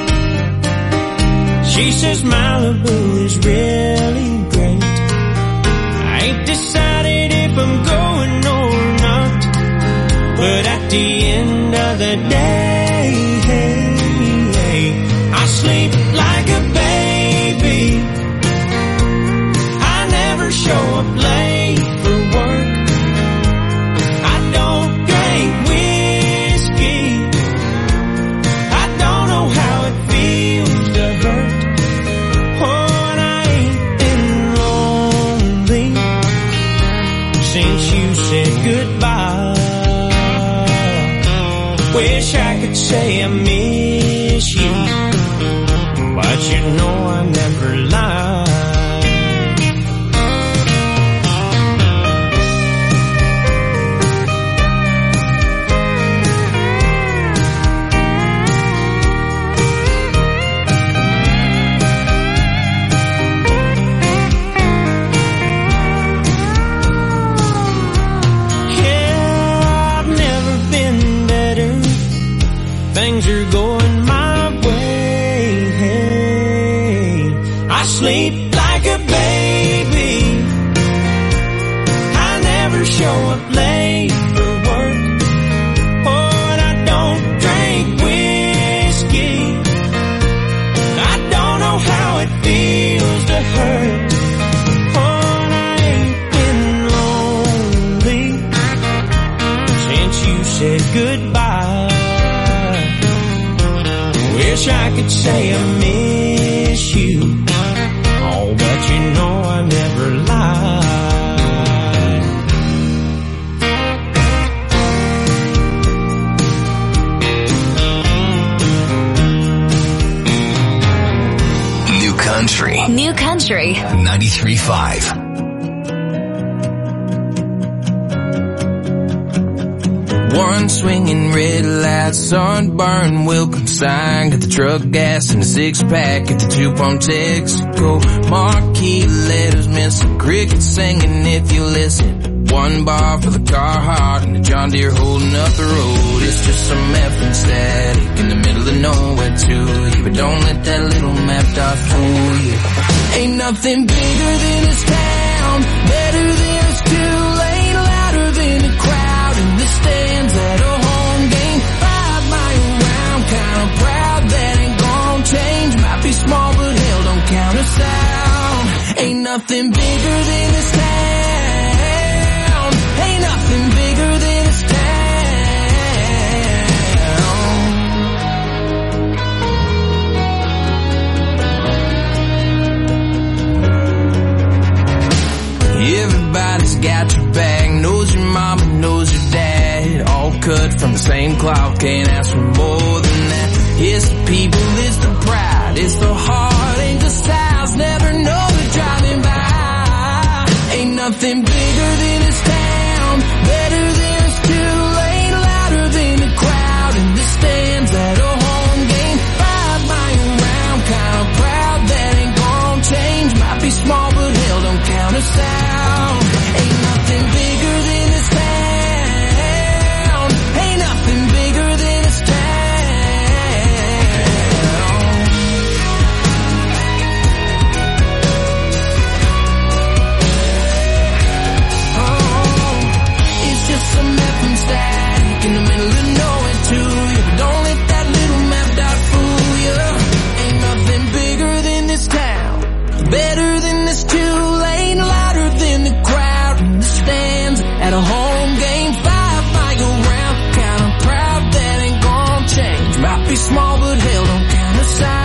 She says Malibu is really great. I ain't decided if I'm going or not, but at the end of the day, I sleep like a baby. I never show up late for work. I don't drink whiskey. I don't know how it feels to hurt. Oh, and I ain't been lonely since you said goodbye. Wish I could say I miss you, but you know I never lie. Things are going my way. I sleep like a baby. I never show up late for work. Oh, and I don't drink whiskey. I don't know how it feels to hurt. Oh, and I ain't been lonely since you said goodbye. Wish I could say I miss you, oh, but you know I never lied. New Country 93.5. One swinging red light, sunburn, welcome sign. Got the truck gas and the 6-pack at the 2-pump Texaco. Marquee letters, miss some crickets singing if you listen. one bar for the Carhartt and the John Deere holding up the road. It's just some effing static in the middle of nowhere too. Yeah, but don't let that little map dot fool you. Ain't nothing bigger than this town, better than this two-lane, louder than the crowd in the stands at a home game. 5 mile round, kinda proud that ain't gonna change. Might be small, but hell, don't count us out. Ain't nothing bigger than this town. Ain't nothing bigger than this town. Everybody's got your back, knows your mama, knows your dad. All cut from the same cloth, can't ask for more than that. It's the people, it's the pride, it's the heart, ain't the styles, never know they're driving by. Ain't nothing bigger than this town, better than this two-lane, louder than the crowd in the stands at a home game. 5 mile round, kinda proud that ain't gonna change. Might be small, but hell, don't count us out. Ain't nothing bigger than this town. Ain't nothing bigger than this town. Some effing static in the middle of nowhere too. Yeah, but don't let that little map dot fool you. Ain't nothing bigger than this town, better than this two-lane, louder than the crowd in the stands at a home game. 5 mile round, kinda proud that ain't gonna change. Might be small, but hell, don't count us out.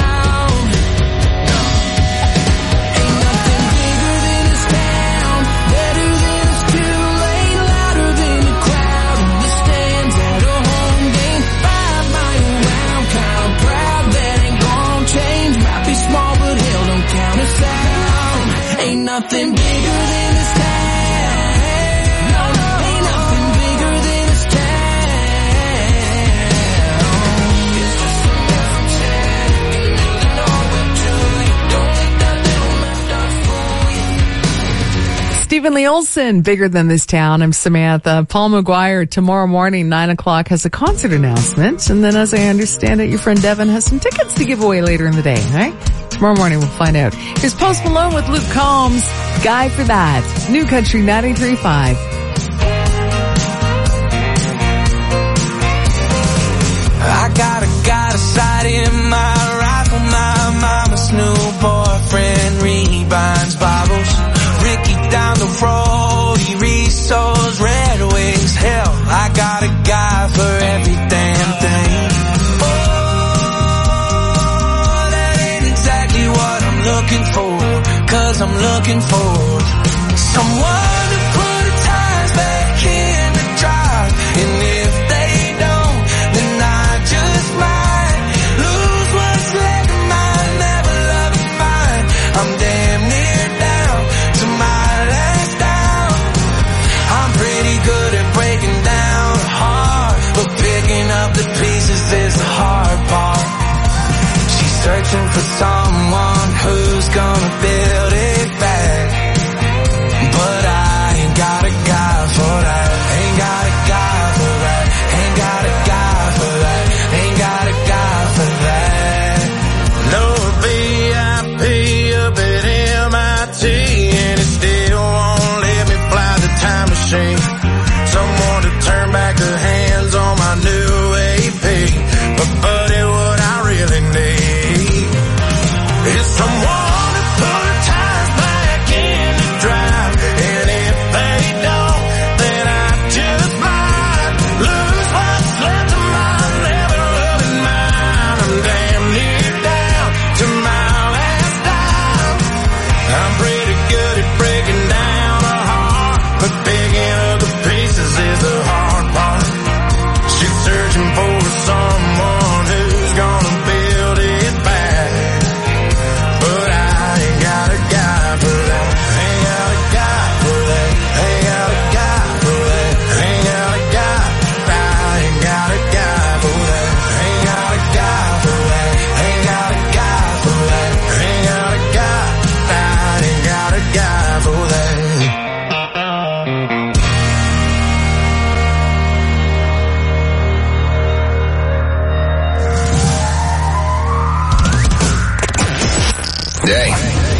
Ain't nothing bigger than this town. No, ain't nothing bigger than this town. It's just a different town. In the middle of nowhere too. You don't let that little map dot fool you. Stephen Lee Olsen, Bigger Than This Town. I'm Samantha. Paul McGuire, tomorrow morning, 9 o'clock, has a concert announcement. And then, as I understand it, your friend Devin has some tickets to give away later in the day, right? Tomorrow morning we'll find out. Here's Post Malone with Luke Combs. Guy for That. New Country 93.5. I got a sight in my rifle. My mama's new boyfriend rebinds Bibles. Ricky down the road, he resows Red Wings. Hell, I got a guy for every damn thing. Looking for, 'cause I'm looking for someone to put the tires back in the drive. And if they don't, then I just might lose what's left of mine. Never loving mine. I'm damn near down to my last down. I'm pretty good at breaking down the heart, but picking up the pieces is the hard part. She's searching for someone who's gonna build it back. But I ain't got a guy for that. Ain't got a guy for that. Ain't got a guy for that. Ain't got a guy for that. No VIP up at MIT, and it still won't let me fly the time machine. Someone to turn back the hands on my new AP. But buddy, what I really need is someone to put the tires back in the drive. And if they don't, then I just might lose what's left of my never loving mine. I'm damn near down to my last dime. I'm pretty good at breaking down a heart, but picking up the pieces is the hard part. She's searching for someone who's gonna build it back. But I ain't got a guy for that. Ain't got a guy for that. Ain't got a guy for that. Ain't got a guy. I ain't got a guy for that. Ain't got a guy for that. Ain't got a guy for that. Ain't got a guy. I ain't got a guy for that.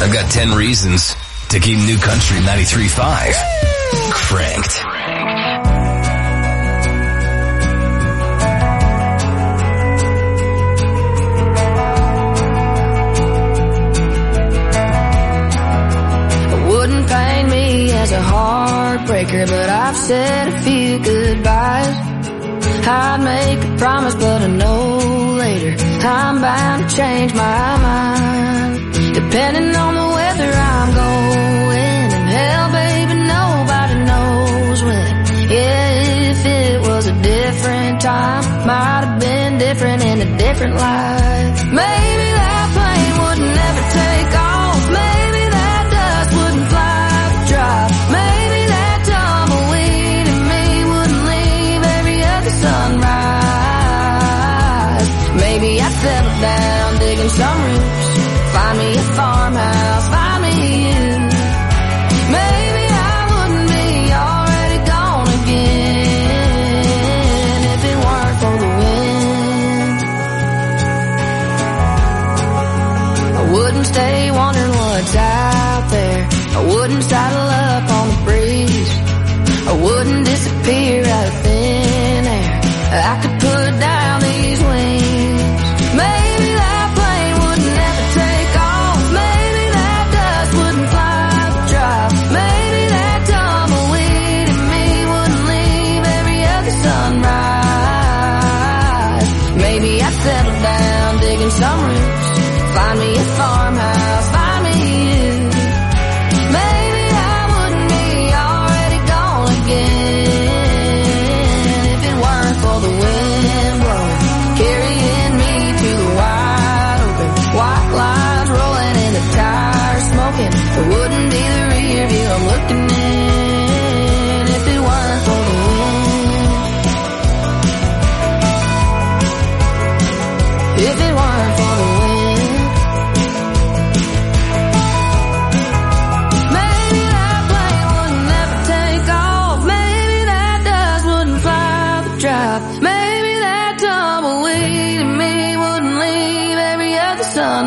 I've got 10 reasons to keep New Country 93.5 cranked. Wouldn't paint me as a heartbreaker, but I've said a few goodbyes. I'd make a promise, but I know later I'm bound to change my mind. Depending on the weather I'm going, and hell, baby, nobody knows when. Yeah, if it was a different time, might have been different in a different life. Maybe that plane would never take off. Maybe that dust wouldn't fly the drop. Maybe that tumbleweed in me wouldn't leave every other sunrise. Maybe I'd settle down digging some roots, find me a farmhouse, find me you. Maybe I wouldn't be already gone again if it weren't for the wind. I wouldn't stay wondering what's out there. I wouldn't saddle up on the breeze. I wouldn't disappear out of thin air. I could put down these wings. Maybe that plane would never take off. Maybe that dust wouldn't fly the drop. Maybe that tumbleweed in me wouldn't leave every other sunrise. Maybe I'd settle down digging some roots, find me a farmhouse, find me you. Maybe I wouldn't be already gone again if it weren't for the wind blowing, carrying me to the wide open. White lines rolling in the tires smoking. It wouldn't be the rear view I'm looking in if it weren't for the wind. If it weren't for the wind. Maybe that plane would never take off. Maybe that dust wouldn't fly the drop. Maybe that tumbleweed in me wouldn't leave every other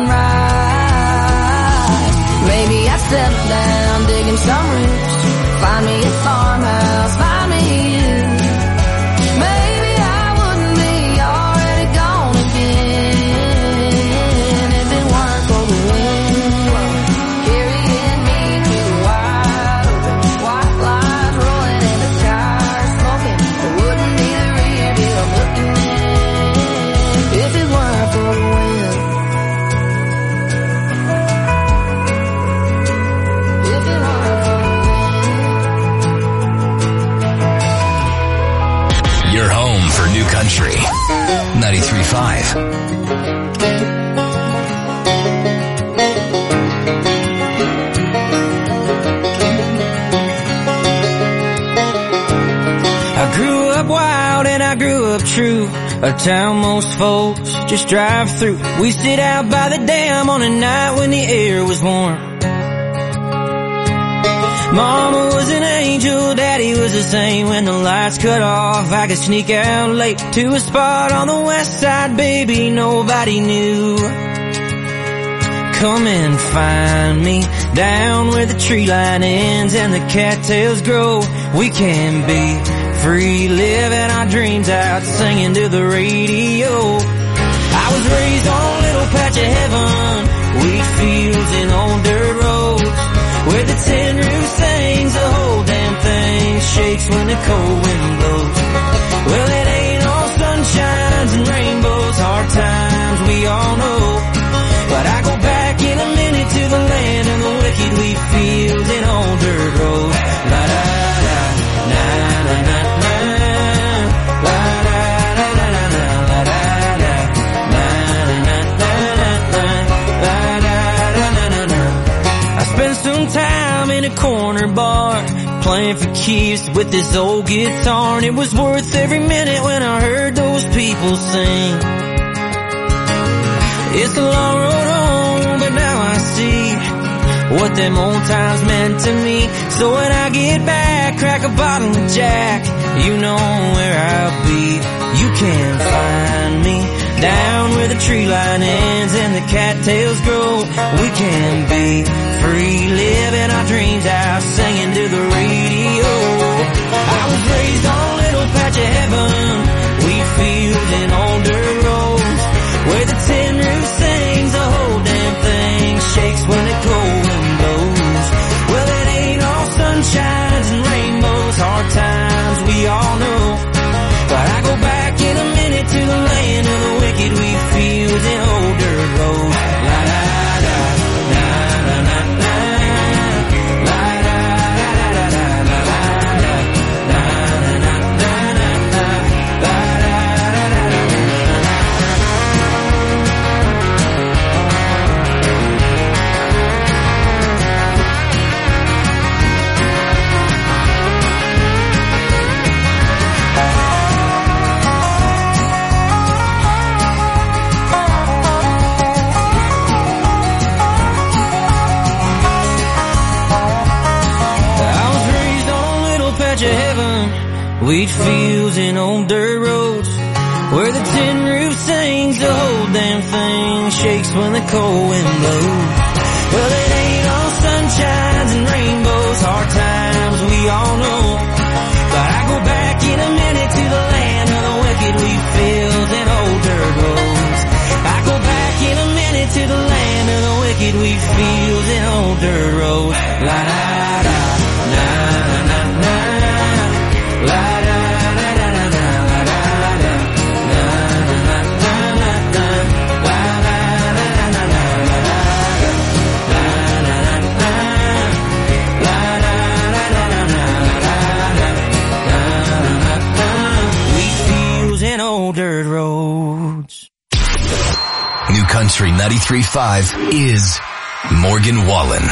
sunrise. Maybe I'd settle down digging some roots, find me a farmhouse, find me you. Maybe I wouldn't be already gone again if it weren't for the wind carrying me to the wide open. White lines rolling in the tires smoking. It wouldn't be the rear view I'm looking in if it weren't for the wind. If it weren't for the wind. Your home for New Country 93.5. I grew up wild and I grew up true, a town most folks just drive through. We sit out by the dam on a night when the air was warm. Mama was an angel, Daddy was the same. When the lights cut off, I could sneak out late to a spot on the west side, baby, nobody knew. Come and find me down where the tree line ends and the cattails grow. We can be free, living our dreams out, singing to the radio. I was raised on a little patch of heaven, wheat fields and old dirt roads, where the tin roof sings, the whole damn thing shakes when the cold wind blows. Well, it ain't all sunshines and rainbows, hard times we all know. But I go back in a minute to the land of the wicked wheat fields and old dirt roads. La da da, na na na na, la da da da da da, la da da, na na na na na, la da da da da da. I spent some time in a corner bar playing for keeps with this old guitar, and it was worth every minute when I heard those people sing. It's a long road home, but now I see what them old times meant to me. So when I get back, crack a bottle of Jack, you know where I'll be. You can find me down where the tree line ends and the cattails grow. We can be free, living our dreams out, singing to the radio. I was raised on a little patch of heaven, wheat fields and old dirt roads, where the tin roof sings, the whole damn thing shakes when the cold wind blows. Well, it ain't all sunshines and rainbows, hard times we all know. But I go back in a minute to the land of the wicked wheat fields and old dirt roads. La da da, na na na na, la da da da da da, la da na na na na na, la da da da da. Wheat fields and old dirt roads, where the tin roof sings, the whole damn thing shakes when the cold wind blows. Well, it ain't all sunshines and rainbows, hard times we all know. But I go back in a minute to the land of the wicked wheat fields and old dirt roads. I go back in a minute to the land of the wicked wheat fields and old dirt roads. La da da, na na na na, la da. Dirt roads. New Country 93.5 is Morgan Wallen.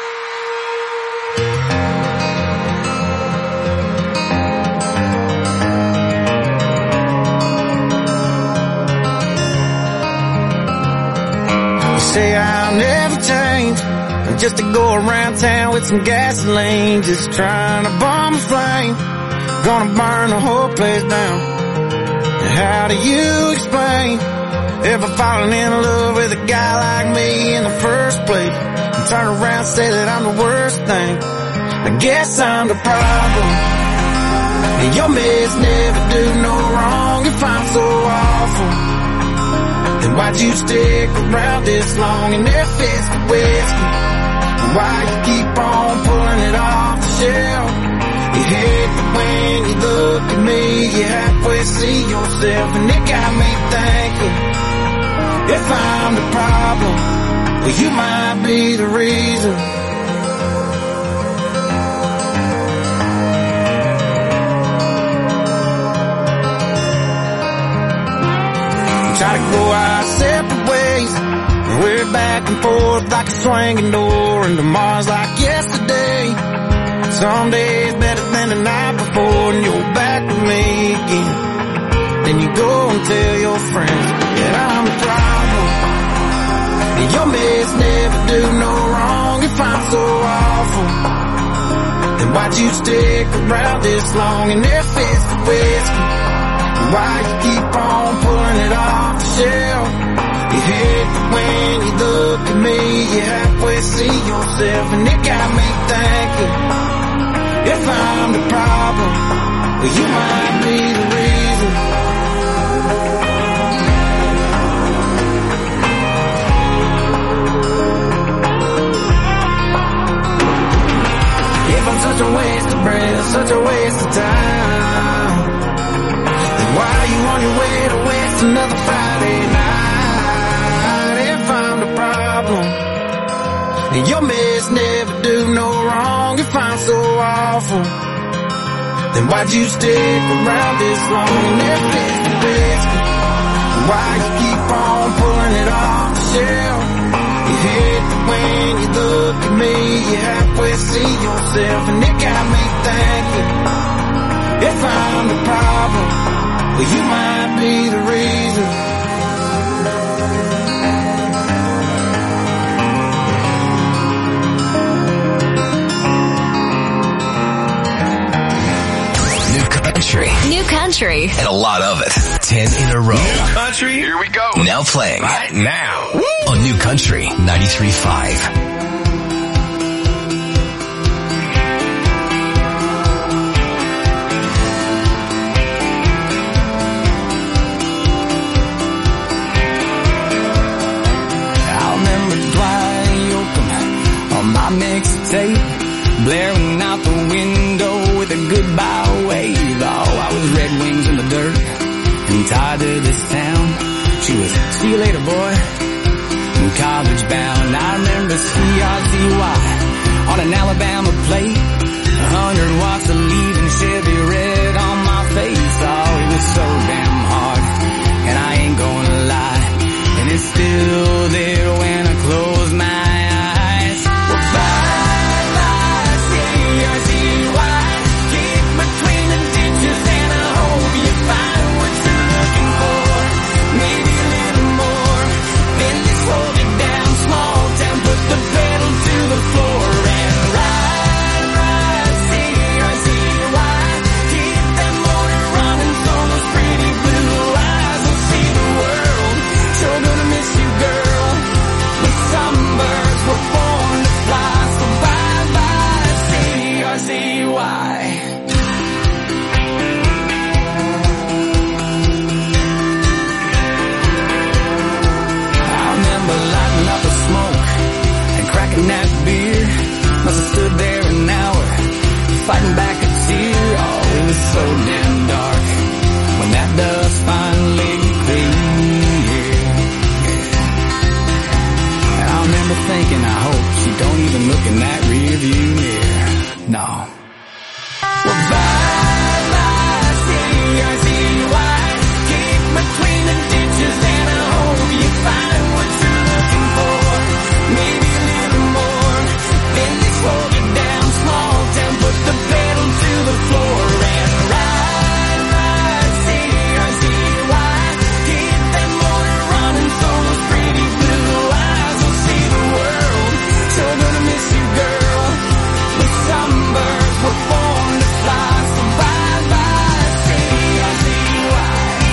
You say I'll never change, just to go around town with some gasoline, just trying to bomb a flame, gonna burn the whole place down. How do you explain ever falling in love with a guy like me in the first place and turn around and say that I'm the worst thing? I guess I'm the problem, and your mess never do no wrong. If I'm so awful, then why'd you stick around this long and if it's the whiskey? Why you keep on pulling it off the shelf? You hate that when you look at me, you halfway see yourself, and it got me thinking, if I'm the problem, well, you might be the reason. We try to go our separate ways, and we're back and forth like a swinging door, and tomorrow's like yesterday. Some days better than the night before, and you're back with me again. Then you go and tell your friends that I'm the problem, and your mess never do no wrong. If I'm so awful, then why'd you stick around this long? And if it's the whiskey, why you keep on pulling it off the shelf? You hate that when you look at me, you halfway see yourself, and it got me thinking, if I'm the problem, well, you might be the reason. If I'm such a waste of breath, such a waste of time, then why are you on your way to waste another Friday night? If I'm the problem, and your mess never do no wrong. If I'm so awful, then why'd you stick around this long? And if it's the whiskey, why you keep on pulling it off the shelf? You hate that when you look at me, you halfway see yourself, and it got me thinking, if I'm the problem, well, you might be the reason. country. New country. And a lot of it. 10 in a row. New country. Here we go. Now playing. Right now. On New Country 93.5. My mixtape blaring out the window with a goodbye wave. Oh, I was Red Wings in the dirt and tied to this town. She was, see you later, boy, and college bound. I remember CRZY on an Alabama plate, 100 watts of leaving Chevy red on my face. Oh, it was so damn hard, and I ain't gonna lie, and it's still there when I close my eyes. Fighting back a tear, oh, it was so damn dark when that dust finally cleared. And I remember thinking, I hope she don't even look in that rear view mirror. No. Well, bye-bye, CRZY, kick between the ditches and I hope you find what you're looking for. Maybe a little more, then they slow you down, small town, put the pedal to the floor and ride, CRZY, keep that motor running so those pretty blue eyes will see the world. Sure gonna miss you, girl, but some birds were born to fly, so bye-bye, CRZY.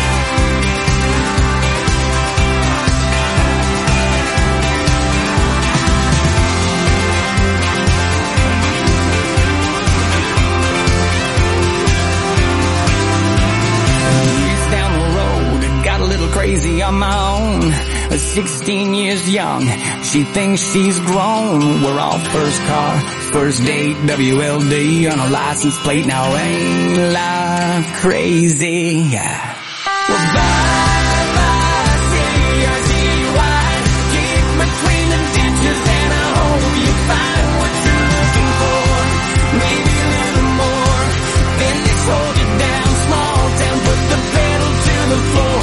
Crazy on my own, 16 years young, she thinks she's grown. We're all first car, first date, WLD on a license plate. Now ain't life crazy? Yeah. Well, bye-bye, CRZY, kick between the ditches and I hope you find what you're looking for. Maybe a little more, then they slow you down, small town, put the pedal to the floor.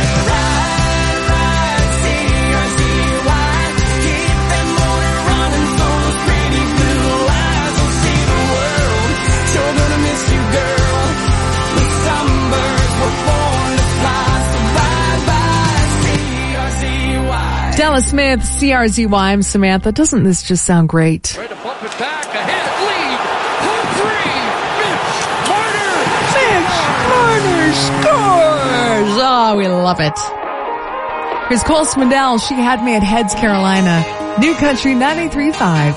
Della Smith, CRZY, I'm Samantha. Doesn't this just sound great? Try to bump it back, ahead, lead, home three, Mitch Marner! Mitch Marner scores! Oh, we love it. Here's Cole Swindell, She Had Me at Heads, Carolina. New Country 93.5.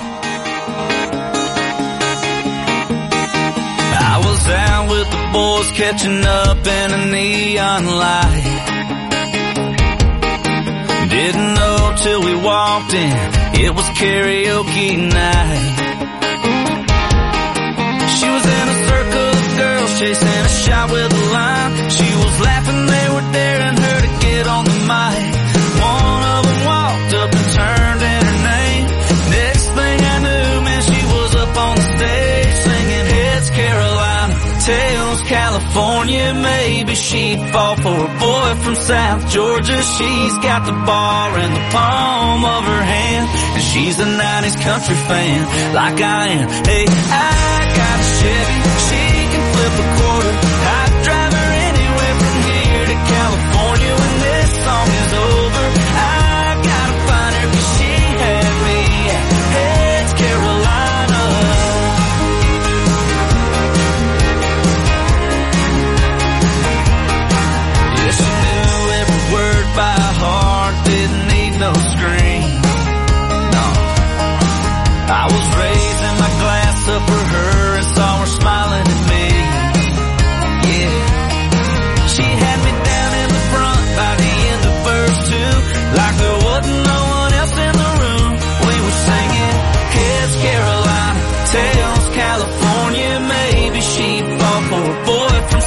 I was out with the boys catching up in a neon light. Didn't know till we walked in, it was karaoke night. She was in a circle of girls chasing a shot with a line. She was laughing, they were daring her to get on the mic. One of them walked up and turned in her name. Next thing I knew, man, she was up on the stage singing Heads Carolina, Tails California. Maybe she'd fall for a boy from South Georgia. She's got the bar in the palm of her hand, and she's a 90s country fan like I am. Hey, I got a Chevy, she can flip a quarter. I'd drive her anywhere from here to California when this song is over. I gotta find her 'cause she had me at Heads Carolina.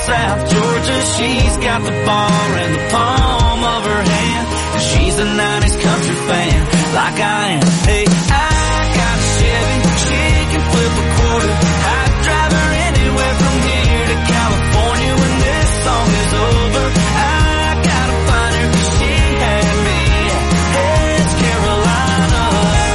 South Georgia. She's got the bar in the palm of her hand, and she's a 90s country fan like I am. Hey, I got a Chevy, she can flip a quarter. I'd drive her anywhere from here to California when this song is over. I gotta find her 'cause she had me at Heads, Carolina.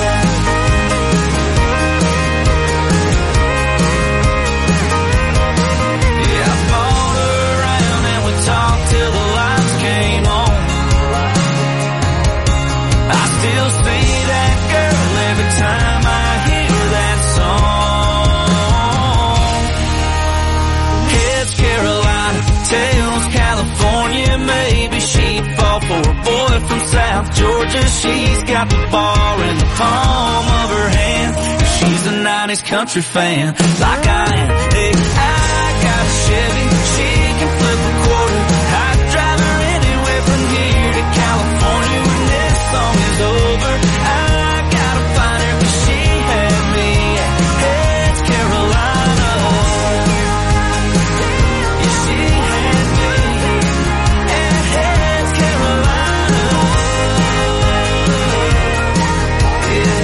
Yeah, I followed her around and we talked till the lights came on. I still see that girl every time I hear that song. Heads, Carolina, tails, California. Maybe she'd fall for a boy from South Georgia. She's got the bar in the palm of her hand, she's a 90s country fan like I am. Hey, I got a Chevy, she can flip a quarter. I'd drive her anywhere from here to California when this song is over. I gotta find her 'cause she had me at Heads, Carolina. Yeah, she had me at Heads, Carolina. Yeah.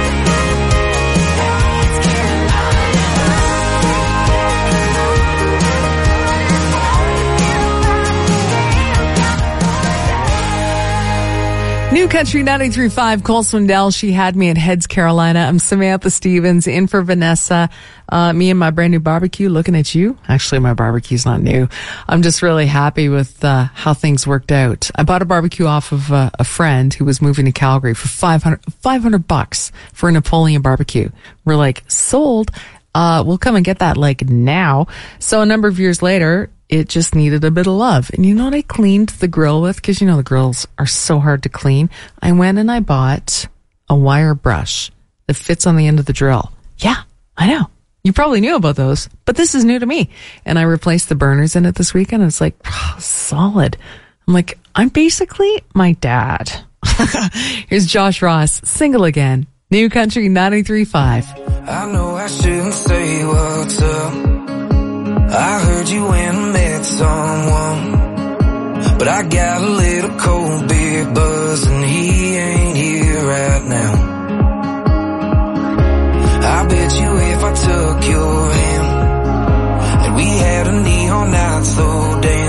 New Country 93.5, Cole Swindell, she had me at Heads, Carolina. I'm Samantha Stevens, in for Vanessa. Me and my brand new barbecue, looking at you. Actually, my barbecue's not new. I'm just really happy with how things worked out. I bought a barbecue off of a friend who was moving to Calgary for $500 for a Napoleon barbecue. We're like, sold. We'll come and get that like now. So a number of years later, it just needed a bit of love. And you know what I cleaned the grill with? Because you know the grills are so hard to clean. I went and I bought a wire brush that fits on the end of the drill. Yeah, I know. You probably knew about those, but this is new to me. And I replaced the burners in it this weekend. It's like, solid. I'm like, I'm basically my dad. Here's Josh Ross, Single Again. New Country 93.5. I know I shouldn't say what's up. I heard you went and met someone, but I got a little cold beer buzz and he ain't here right now. I bet you if I took your hand and we had a neon night so damn